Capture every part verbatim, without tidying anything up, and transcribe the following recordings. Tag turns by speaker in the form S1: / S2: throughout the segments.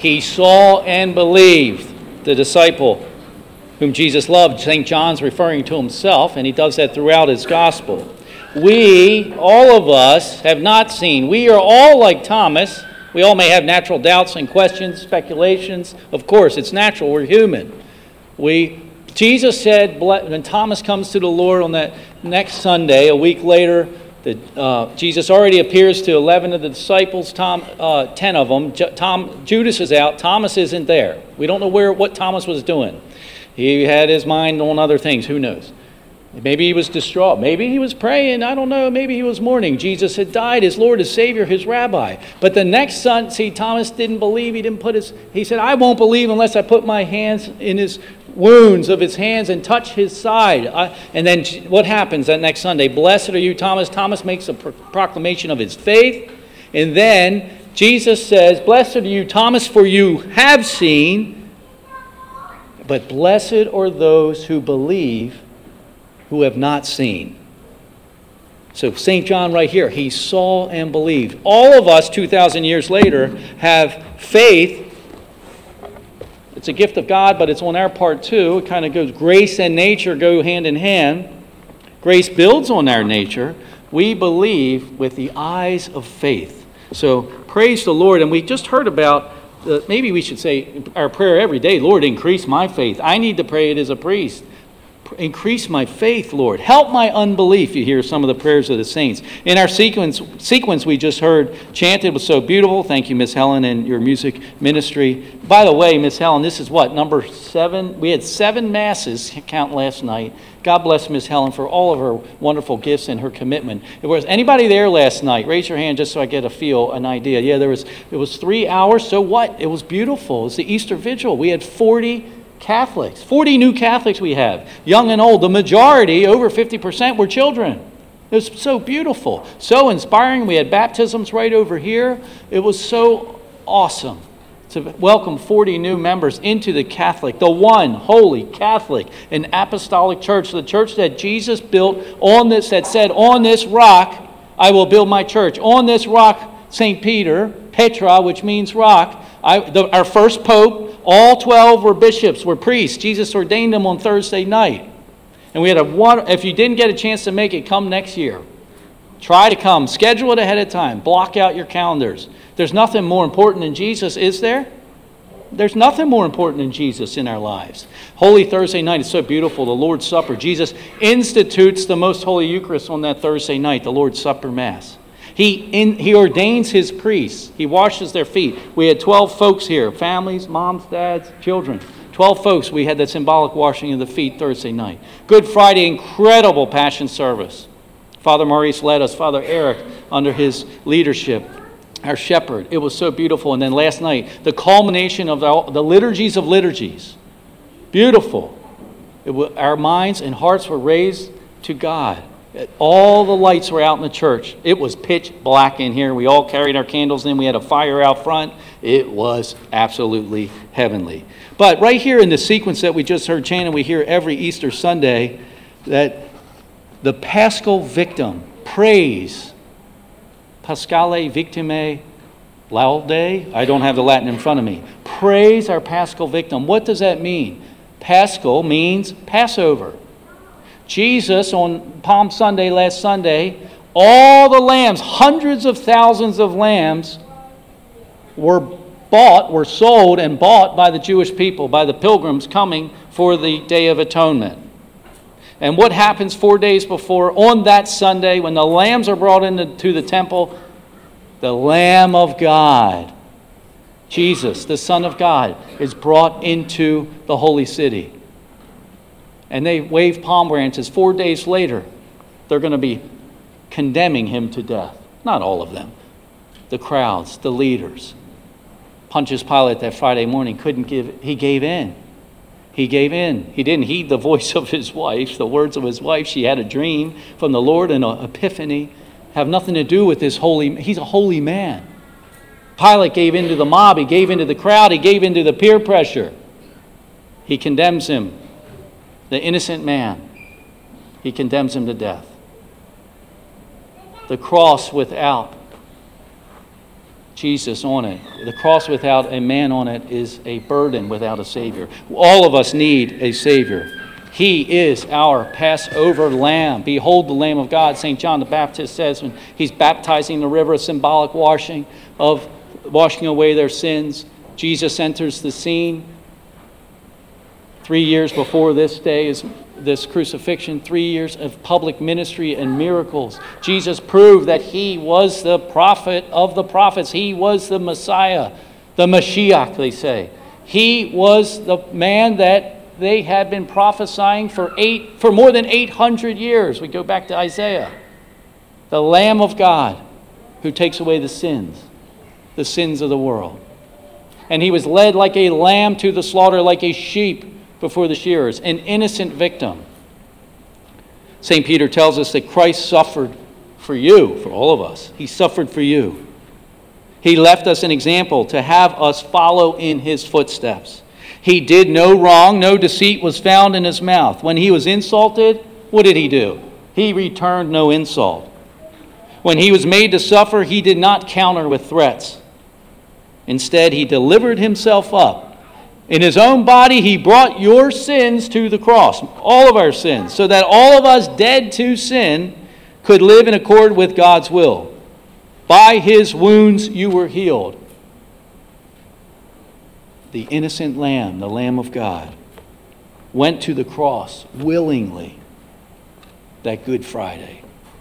S1: He saw and believed. The disciple whom Jesus loved, Saint John's referring to himself, and he does that throughout his gospel. We, all of us, have not seen. We are all like Thomas. We all may have natural doubts and questions, speculations. Of course, it's natural. We're human. We, Jesus said, when Thomas comes to the Lord on that next Sunday, a week later, that uh, Jesus already appears to eleven of the disciples, Tom, uh, ten of them. J- Tom, Judas is out. Thomas isn't there. We don't know where what Thomas was doing. He had his mind on other things. Who knows? Maybe he was distraught. Maybe he was praying. I don't know. Maybe he was mourning. Jesus had died, his Lord, his Savior, his Rabbi. But the next son, see, Thomas didn't believe. He didn't put his, he said, I won't believe unless I put my hands in his wounds of his hands and touch his side. I, and then what happens that next Sunday? Blessed are you, Thomas. Thomas makes a pro- proclamation of his faith. And then Jesus says, blessed are you, Thomas, for you have seen. But blessed are those who believe who have not seen. So Saint John right here, he saw and believed. All of us two thousand years later have faith. It's a gift of God, but it's on our part too. It kind of goes, grace and nature go hand in hand. Grace builds on our nature. We believe with the eyes of faith. So praise the Lord. And we just heard about, uh, maybe we should say our prayer every day, Lord, increase my faith. I need to pray it as a priest. Increase my faith, Lord. Help my unbelief. You hear some of the prayers of the saints. In our sequence, sequence we just heard chanted was so beautiful. Thank you, Miss Helen, and your music ministry. By the way, Miss Helen, this is what, number seven? We had seven masses count last night. God bless Miss Helen for all of her wonderful gifts and her commitment. If was anybody there last night? Raise your hand just so I get a feel, an idea. Yeah, there was. It was three hours. So what? It was beautiful. It was the Easter Vigil. We had forty Catholics, forty new Catholics we have, young and old. The majority, over fifty percent, were children. It was so beautiful, so inspiring. We had baptisms right over here. It was so awesome to welcome forty new members into the Catholic, the one holy Catholic and apostolic church, the church that Jesus built on this, that said, on this rock I will build my church. On this rock, Saint Peter, Petra, which means rock, I, the, our first pope, all twelve were bishops, were priests. Jesus ordained them on Thursday night. And we had a one, if you didn't get a chance to make it, come next year. Try to come. Schedule it ahead of time. Block out your calendars. There's nothing more important than Jesus, is there? There's nothing more important than Jesus in our lives. Holy Thursday night is so beautiful. The Lord's Supper. Jesus institutes the most holy Eucharist on that Thursday night, the Lord's Supper Mass. He in, he ordains his priests. He washes their feet. We had twelve folks here, families, moms, dads, children. twelve folks. We had that symbolic washing of the feet Thursday night. Good Friday, incredible Passion service. Father Maurice led us, Father Eric, under his leadership, our shepherd. It was so beautiful. And then last night, the culmination of the, the liturgies of liturgies. Beautiful. It was, our minds and hearts were raised to God. All the lights were out in the church. It was pitch black in here. We all carried our candles in. We had a fire out front. It was absolutely heavenly. But right here in the sequence that we just heard chanted, we hear every Easter Sunday that the Paschal victim, praise, Paschale victime laude. I don't have the Latin in front of me. Praise our Paschal victim. What does that mean? Paschal means Passover. Jesus, on Palm Sunday, last Sunday, all the lambs, hundreds of thousands of lambs, were bought, were sold and bought by the Jewish people, by the pilgrims coming for the Day of Atonement. And what happens four days before, on that Sunday, when the lambs are brought into the temple? The Lamb of God, Jesus, the Son of God, is brought into the holy city. And they wave palm branches. Four days later, they're going to be condemning him to death. Not all of them. The crowds, the leaders. Pontius Pilate that Friday morning couldn't give, he gave in. He gave in. He didn't heed the voice of his wife, the words of his wife. She had a dream from the Lord and an epiphany. Have nothing to do with this holy, he's a holy man. Pilate gave in to the mob. He gave in to the crowd. He gave in to the peer pressure. He condemns him. The innocent man, he condemns him to death. The cross without Jesus on it. The cross without a man on it is a burden without a Savior. All of us need a Savior. He is our Passover lamb. Behold the Lamb of God, Saint John the Baptist says when he's baptizing the river, a symbolic washing of washing away their sins. Jesus enters the scene three years before this day is this crucifixion, three years of public ministry and miracles. Jesus proved that he was the prophet of the prophets. He was the Messiah, the Mashiach, they say. He was the man that they had been prophesying for eight for more than eight hundred years. We go back to Isaiah. The Lamb of God who takes away the sins, the sins of the world. And he was led like a lamb to the slaughter, like a sheep before the shearers, an innocent victim. Saint Peter tells us that Christ suffered for you, for all of us. He suffered for you. He left us an example to have us follow in his footsteps. He did no wrong, no deceit was found in his mouth. When he was insulted, what did he do? He returned no insult. When he was made to suffer, he did not counter with threats. Instead, he delivered himself up. In his own body, he brought your sins to the cross, all of our sins, so that all of us dead to sin could live in accord with God's will. By his wounds you were healed. The innocent lamb, the Lamb of God, went to the cross willingly that Good Friday.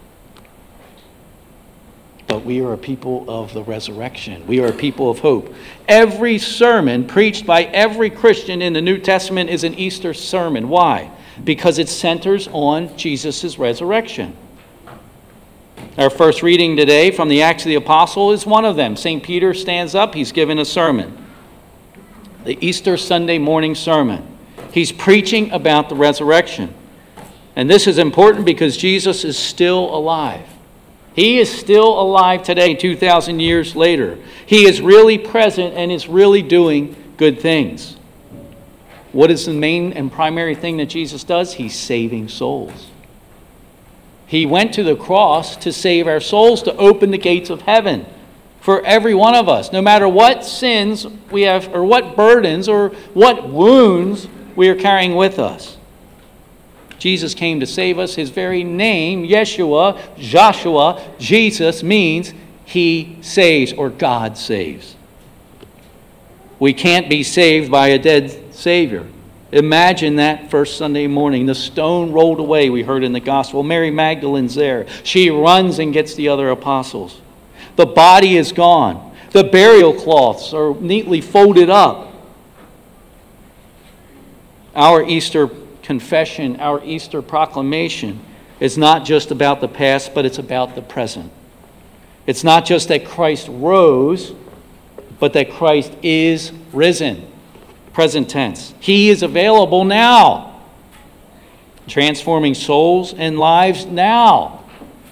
S1: But we are a people of the resurrection. We are a people of hope. Every sermon preached by every Christian in the New Testament is an Easter sermon. Why? Because it centers on Jesus' resurrection. Our first reading today from the Acts of the Apostles is one of them. Saint Peter stands up. He's given a sermon. The Easter Sunday morning sermon. He's preaching about the resurrection. And this is important because Jesus is still alive. He is still alive today, two thousand years later. He is really present and is really doing good things. What is the main and primary thing that Jesus does? He's saving souls. He went to the cross to save our souls, to open the gates of heaven for every one of us. No matter what sins we have, or what burdens, or what wounds we are carrying with us. Jesus came to save us. His very name, Yeshua, Joshua, Jesus, means he saves, or God saves. We can't be saved by a dead Savior. Imagine that first Sunday morning. The stone rolled away, we heard in the gospel. Mary Magdalene's there. She runs and gets the other apostles. The body is gone. The burial cloths are neatly folded up. Our Easter confession, our Easter proclamation is not just about the past, but it's about the present. It's not just that Christ rose, but that Christ is risen. Present tense. He is available now, transforming souls and lives now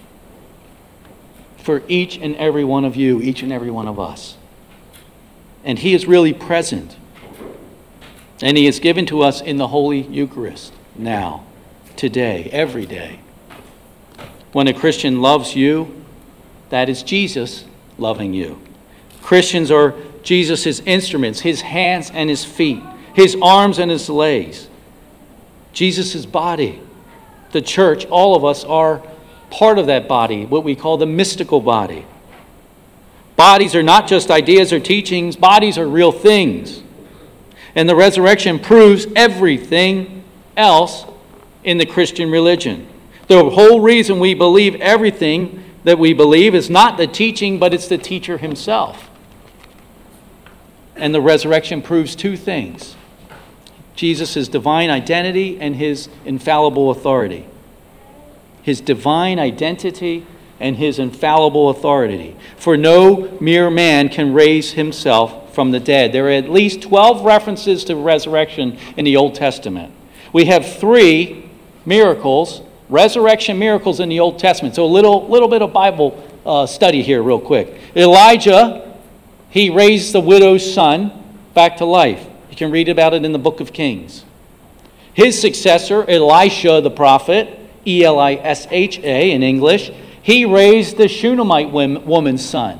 S1: for each and every one of you, each and every one of us. And he is really present. And he is given to us in the Holy Eucharist now, today, every day. When a Christian loves you, that is Jesus loving you. Christians are Jesus' instruments, his hands and his feet, his arms and his legs. Jesus' body, the church, all of us are part of that body, what we call the mystical body. Bodies are not just ideas or teachings, bodies are real things. And the resurrection proves everything else in the Christian religion. The whole reason we believe everything that we believe is not the teaching, but it's the teacher himself. And the resurrection proves two things: Jesus' divine identity and his infallible authority. His divine identity and his infallible authority. For no mere man can raise himself from the dead. There are at least twelve references to resurrection in the Old Testament. We have three miracles, resurrection miracles in the Old Testament. So a little, little bit of Bible uh, study here real quick. Elijah, he raised the widow's son back to life. You can read about it in the book of Kings. His successor, Elisha the prophet, E L I S H A in English, he raised the Shunammite woman's son.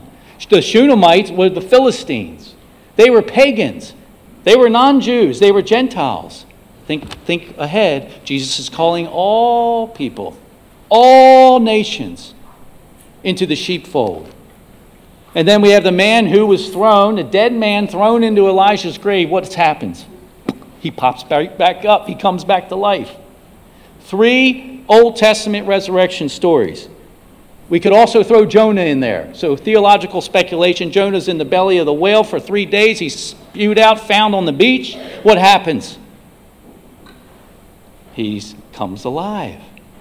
S1: The Shunammite were the Philistines. They were pagans. They were non-Jews. They were Gentiles. Think, think ahead. Jesus is calling all people, all nations, into the sheepfold. And then we have the man who was thrown, a dead man thrown into Elijah's grave. What happens? He pops back up. He comes back to life. Three Old Testament resurrection stories. We could also throw Jonah in there. So theological speculation, Jonah's in the belly of the whale for three days. He's spewed out, found on the beach. What happens? He comes alive.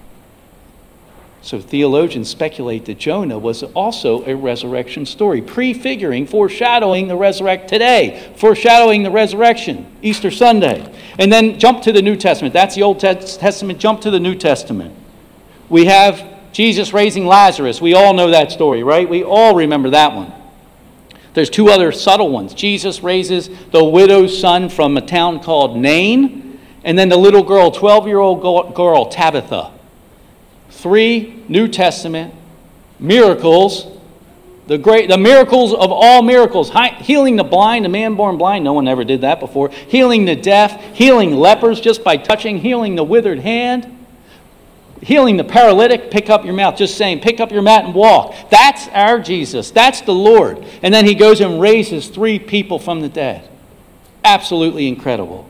S1: So theologians speculate that Jonah was also a resurrection story, prefiguring, foreshadowing the resurrection today, foreshadowing the resurrection, Easter Sunday. And then jump to the New Testament. That's the Old Testament. Jump to the New Testament. We have Jesus raising Lazarus. We all know that story, right? We all remember that one. There's two other subtle ones. Jesus raises the widow's son from a town called Nain, and then the little girl, twelve-year-old girl, Tabitha. Three New Testament miracles, the great, the miracles of all miracles. Healing the blind, the man born blind, no one ever did that before. Healing the deaf, healing lepers just by touching, healing the withered hand. Healing the paralytic, pick up your mat, just saying, pick up your mat and walk. That's our Jesus. That's the Lord. And then he goes and raises three people from the dead. Absolutely incredible.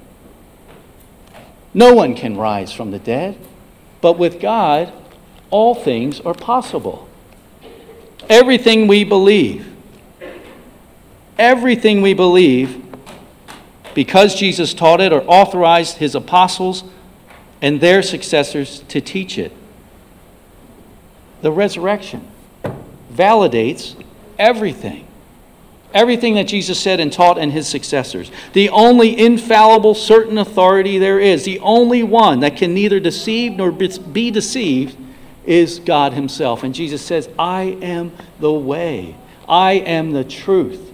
S1: No one can rise from the dead, but with God, all things are possible. Everything we believe, everything we believe, because Jesus taught it or authorized his apostles and their successors to teach it. The resurrection validates everything. Everything that Jesus said and taught and his successors. The only infallible, certain authority there is, the only one that can neither deceive nor be deceived, is God himself. And Jesus says, I am the way. I am the truth.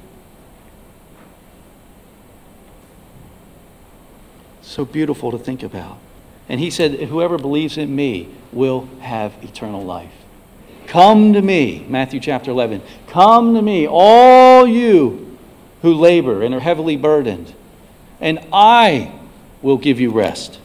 S1: So beautiful to think about. And he said, whoever believes in me will have eternal life. Come to me, Matthew chapter eleven. Come to me, all you who labor and are heavily burdened, and I will give you rest.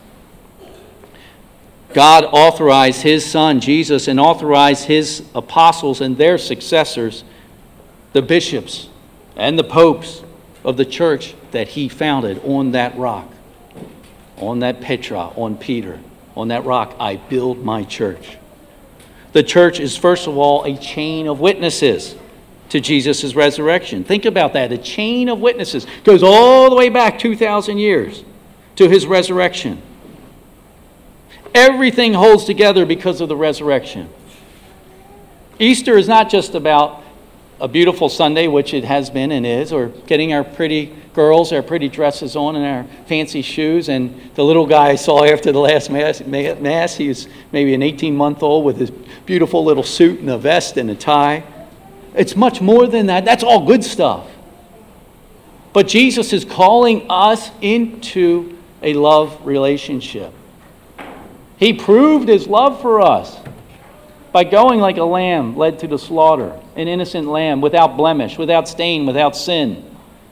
S1: God authorized his son, Jesus, and authorized his apostles and their successors, the bishops and the popes of the church that he founded on that rock. On that Petra, on Peter, on that rock, I build my church. The church is, first of all, a chain of witnesses to Jesus' resurrection. Think about that. A chain of witnesses goes all the way back two thousand years to his resurrection. Everything holds together because of the resurrection. Easter is not just about a beautiful Sunday, which it has been and is, or getting our pretty girls, our pretty dresses on and our fancy shoes. And the little guy I saw after the last mass, mass he was maybe an eighteen-month-old with his beautiful little suit and a vest and a tie. It's much more than that. That's all good stuff. But Jesus is calling us into a love relationship. He proved his love for us by going like a lamb led to the slaughter, an innocent lamb without blemish, without stain, without sin.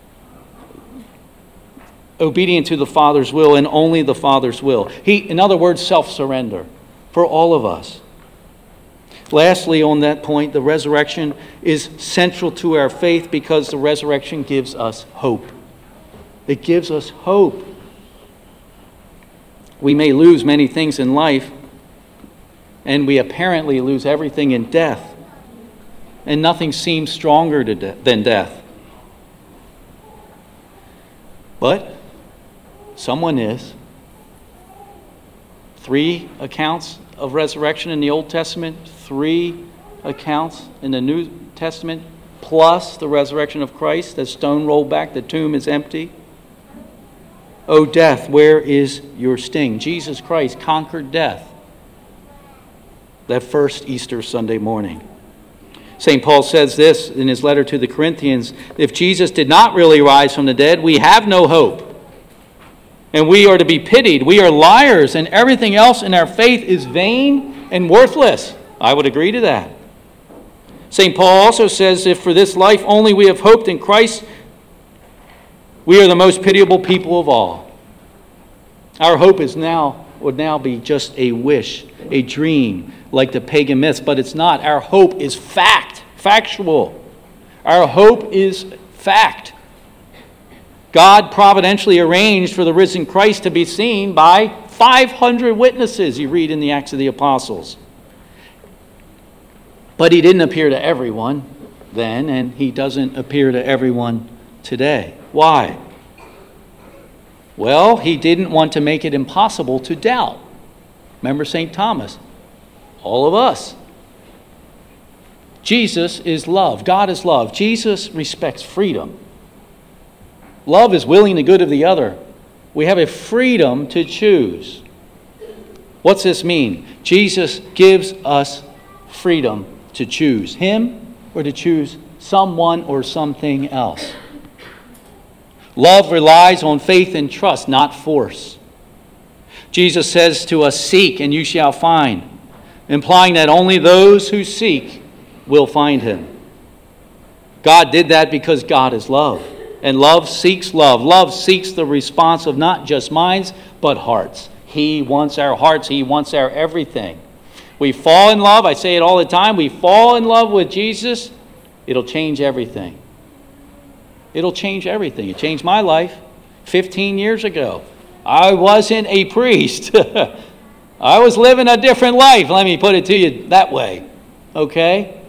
S1: Obedient to the Father's will and only the Father's will. He, in other words, self-surrender for all of us. Lastly, on that point, the resurrection is central to our faith because the resurrection gives us hope. It gives us hope. We may lose many things in life, and we apparently lose everything in death. And nothing seems stronger to de- than death. But someone is. Three accounts of resurrection in the Old Testament, three accounts in the New Testament, plus the resurrection of Christ, the stone rolled back, the tomb is empty. O death, where is your sting? Jesus Christ conquered death that first Easter Sunday morning. Saint Paul says this in his letter to the Corinthians, if Jesus did not really rise from the dead, we have no hope. And we are to be pitied. We are liars, and everything else in our faith is vain and worthless. I would agree to that. Saint Paul also says, if for this life only we have hoped in Christ, we are the most pitiable people of all. Our hope is now would now be just a wish, a dream, like the pagan myths, but it's not. Our hope is fact, factual. Our hope is fact. God providentially arranged for the risen Christ to be seen by five hundred witnesses, you read in the Acts of the Apostles. But he didn't appear to everyone then, and he doesn't appear to everyone today. Why? Well, he didn't want to make it impossible to doubt. Remember Saint Thomas? All of us. Jesus is love. God is love. Jesus respects freedom. Love is willing the good of the other. We have a freedom to choose. What's this mean? Jesus gives us freedom to choose him or to choose someone or something else. Love relies on faith and trust, not force. Jesus says to us, seek and you shall find, implying that only those who seek will find him. God did that because God is love. And love seeks love. Love seeks the response of not just minds, but hearts. He wants our hearts. He wants our everything. We fall in love. I say it all the time. We fall in love with Jesus. It'll change everything. It'll change everything. It changed my life fifteen years ago. I wasn't a priest. I was living a different life. Let me put it to you that way. Okay?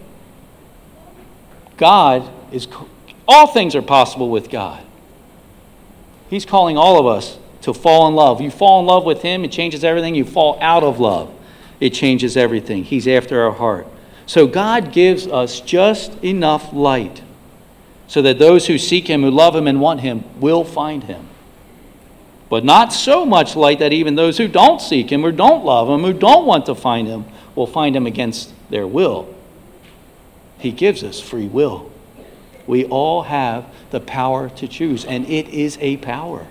S1: God is... All things are possible with God. He's calling all of us to fall in love. You fall in love with him, it changes everything. You fall out of love, it changes everything. He's after our heart. So God gives us just enough light so that those who seek him, who love him and want him, will find him. But not so much light that even those who don't seek him, or don't love him, who don't want to find him, will find him against their will. He gives us free will. We all have the power to choose, and it is a power.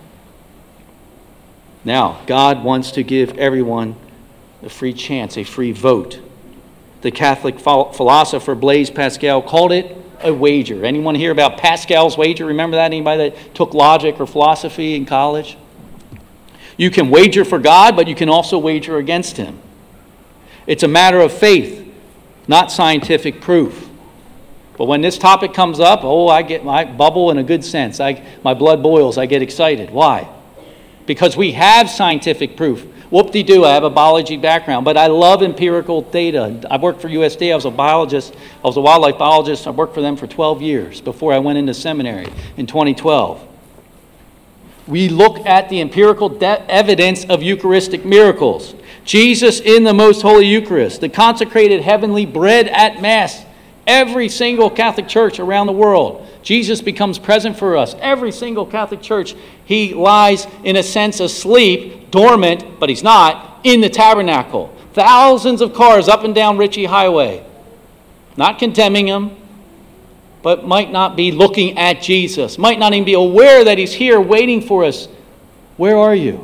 S1: Now, God wants to give everyone a free chance, a free vote. The Catholic philosopher Blaise Pascal called it a wager. Anyone hear about Pascal's wager? Remember that? Anybody that took logic or philosophy in college? You can wager for God, but you can also wager against him. It's a matter of faith, not scientific proof. But when this topic comes up, oh, I get my bubble in a good sense. I, my blood boils. I get excited. Why? Because we have scientific proof. Whoop-de-doo, I have a biology background, but I love empirical data. I worked for U S D A. I was a biologist. I was a wildlife biologist. I worked for them for twelve years before I went into seminary in twenty twelve. We look at the empirical de- evidence of Eucharistic miracles. Jesus in the Most Holy Eucharist, the consecrated heavenly bread at Mass. Every single Catholic church around the world, Jesus becomes present for us. Every single Catholic church, he lies in a sense asleep, dormant, but he's not, in the tabernacle. Thousands of cars up and down Ritchie Highway. Not condemning him, but might not be looking at Jesus. Might not even be aware that he's here waiting for us. Where are you?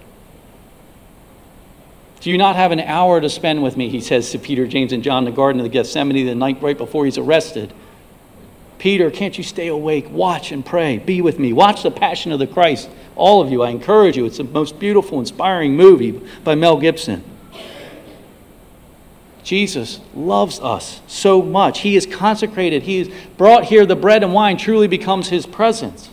S1: Do you not have an hour to spend with me, he says to Peter, James, and John in the Garden of Gethsemane the night right before he's arrested. Peter, can't you stay awake? Watch and pray. Be with me. Watch The Passion of the Christ. All of you, I encourage you. It's the most beautiful, inspiring movie by Mel Gibson. Jesus loves us so much. He is consecrated. He is brought here. The bread and wine truly becomes his presence.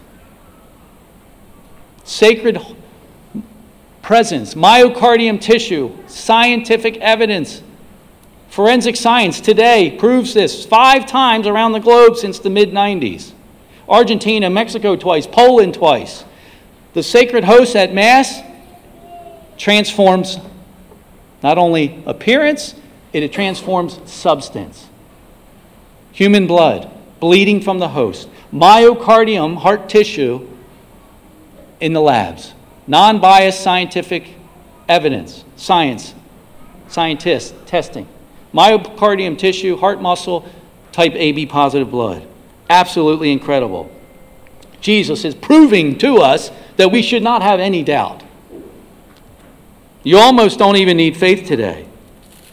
S1: Sacred presence, myocardium tissue, scientific evidence. Forensic science today proves this five times around the globe since the mid nineties. Argentina, Mexico twice, Poland twice. The sacred host at Mass transforms not only appearance, it transforms substance. Human blood, bleeding from the host. Myocardium, heart tissue, in the labs. Non-biased scientific evidence, science, scientists, testing. Myocardium tissue, heart muscle, type A B positive blood. Absolutely incredible. Jesus is proving to us that we should not have any doubt. You almost don't even need faith today.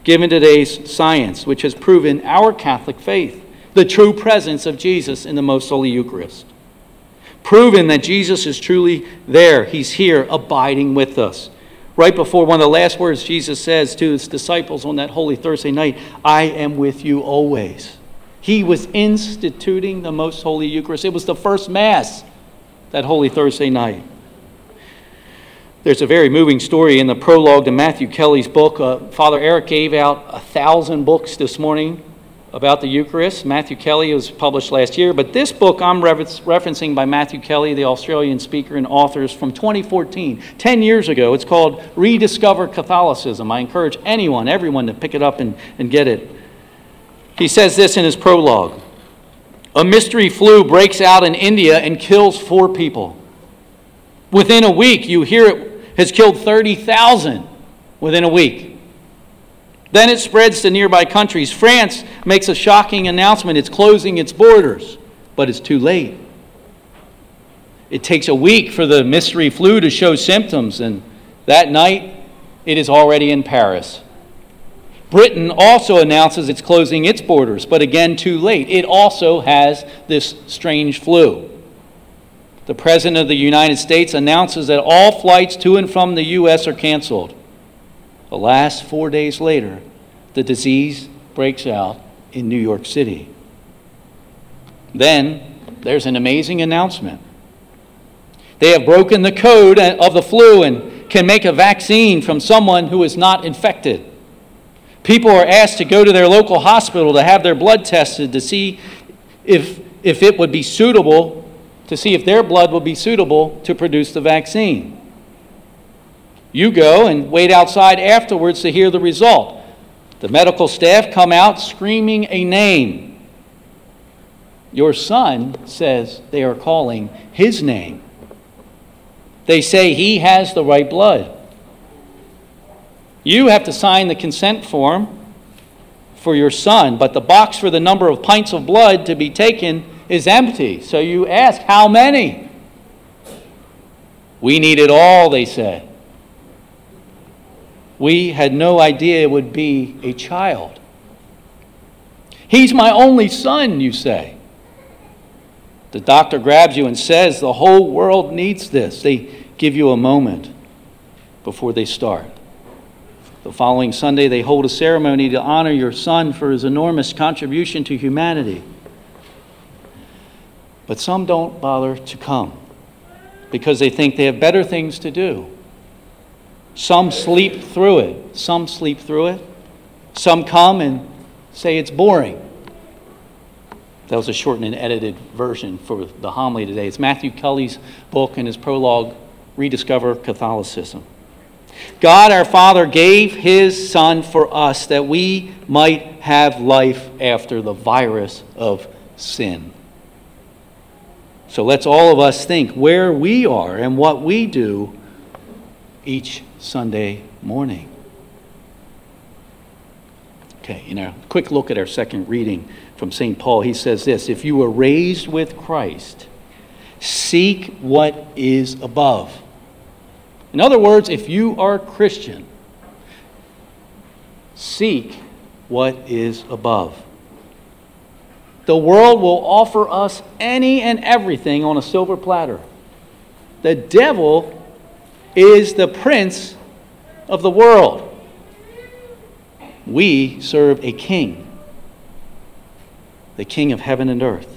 S1: given today's science, which has proven our Catholic faith, the true presence of Jesus in the Most Holy Eucharist. Proven that Jesus is truly there. He's here, abiding with us. Right before one of the last words Jesus says to his disciples on that Holy Thursday night, I am with you always. He was instituting the Most Holy Eucharist. It was the first Mass that Holy Thursday night. There's a very moving story in the prologue to Matthew Kelly's book. Uh, Father Eric gave out a thousand books this morning about the Eucharist. Matthew Kelly was published last year, but this book I'm refer- referencing by Matthew Kelly, the Australian speaker and author, is from twenty fourteen, ten years ago. It's called Rediscover Catholicism. I encourage anyone, everyone to pick it up and, and get it. He says this in his prologue. A mystery flu breaks out in India and kills four people. Within a week, you hear it has killed thirty thousand within a week. Then it spreads to nearby countries. France makes a shocking announcement. It's closing its borders, but it's too late. It takes a week for the mystery flu to show symptoms, and that night it is already in Paris. Britain also announces it's closing its borders, but again too late. It also has this strange flu. The President of the United States announces that all flights to and from the U S are canceled. Alas, four days later, the disease breaks out in New York City. Then there's an amazing announcement. They have broken the code of the flu and can make a vaccine from someone who is not infected. People are asked to go to their local hospital to have their blood tested to see if, if it would be suitable, to see if their blood would be suitable to produce the vaccine. You go and wait outside afterwards to hear the result. The medical staff come out screaming a name. Your son says they are calling his name. They say he has the right blood. You have to sign the consent form for your son, but the box for the number of pints of blood to be taken is empty. So you ask, how many? We need it all, they said. We had no idea it would be a child. He's my only son, you say. The doctor grabs you and says, the whole world needs this. They give you a moment before they start. The following Sunday, they hold a ceremony to honor your son for his enormous contribution to humanity. But some don't bother to come because they think they have better things to do. Some sleep through it. Some sleep through it. Some come and say it's boring. That was a shortened and edited version for the homily today. It's Matthew Kelly's book and his prologue, Rediscover Catholicism. God our Father gave his Son for us that we might have life after the virus of sin. So let's all of us think where we are and what we do each Sunday morning. Okay, you know, quick look at our second reading from Saint Paul. He says this, if you were raised with Christ, seek what is above. In other words, if you are a Christian, seek what is above. The world will offer us any and everything on a silver platter. The devil is the prince of the world. We serve a king, the King of heaven and earth.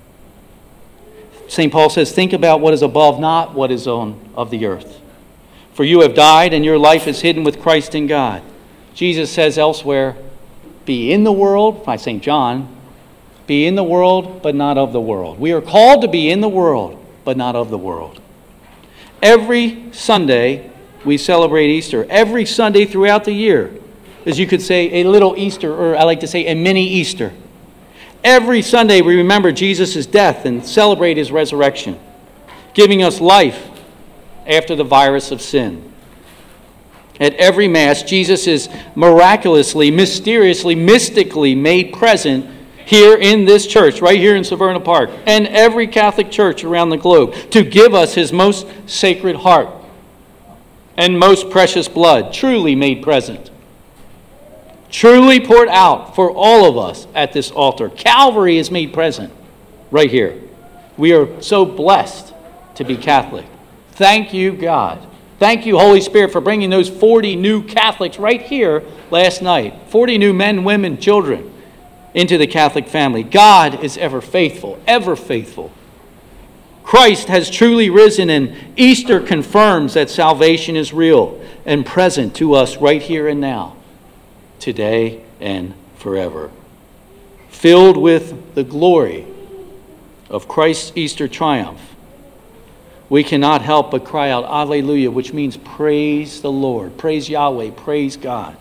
S1: Saint Paul says, think about what is above, not what is on of the earth. For you have died, and your life is hidden with Christ in God. Jesus says elsewhere, be in the world, by Saint John, be in the world, but not of the world. We are called to be in the world, but not of the world. Every Sunday, we celebrate Easter. Every Sunday throughout the year, as you could say, a little Easter, or I like to say a mini Easter. Every Sunday, we remember Jesus' death and celebrate his resurrection, giving us life after the virus of sin. At every Mass, Jesus is miraculously, mysteriously, mystically made present here in this church, right here in Severna Park, and every Catholic church around the globe, to give us his most sacred heart and most precious blood, truly made present. truly poured out for all of us at this altar. Calvary is made present right here. We are so blessed to be Catholic. Thank you, God. Thank you, Holy Spirit, for bringing those forty new Catholics right here last night. forty new men, women, children into the Catholic family. God is ever faithful, ever faithful. Christ has truly risen, and Easter confirms that salvation is real and present to us right here and now, today and forever. Filled with the glory of Christ's Easter triumph, we cannot help but cry out, Alleluia, which means praise the Lord, praise Yahweh, praise God.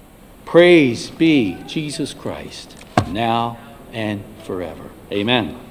S1: Praise be Jesus Christ, now and forever. Amen.